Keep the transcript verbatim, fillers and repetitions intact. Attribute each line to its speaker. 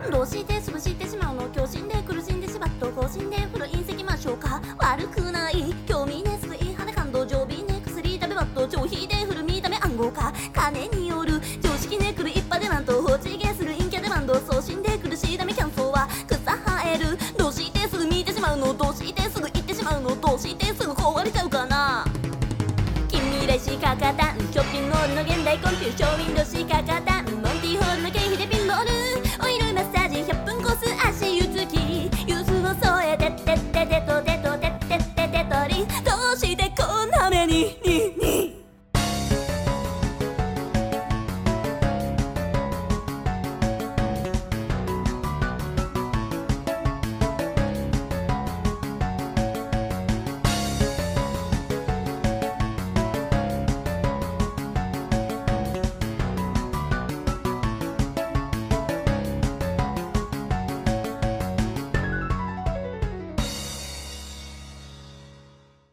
Speaker 1: どうして潰してしまうの、狂信で苦しんでしまっと更新で古い隕石ましょうか。悪くない興味ねすぐい派手感動常備ね薬食べバット消費で古見た目暗号化金による常識ねくる一派でなんと放置ゲする陰キャでバンド送信で苦しいためキャンソーは草生える。どうしてすぐ見てしまうの、どうしてすぐ言ってしまうの、どうしてすぐ壊れちゃうかな。近未来しか勝たんショッピングモールの現代コンピューショーウィンドウしか勝たん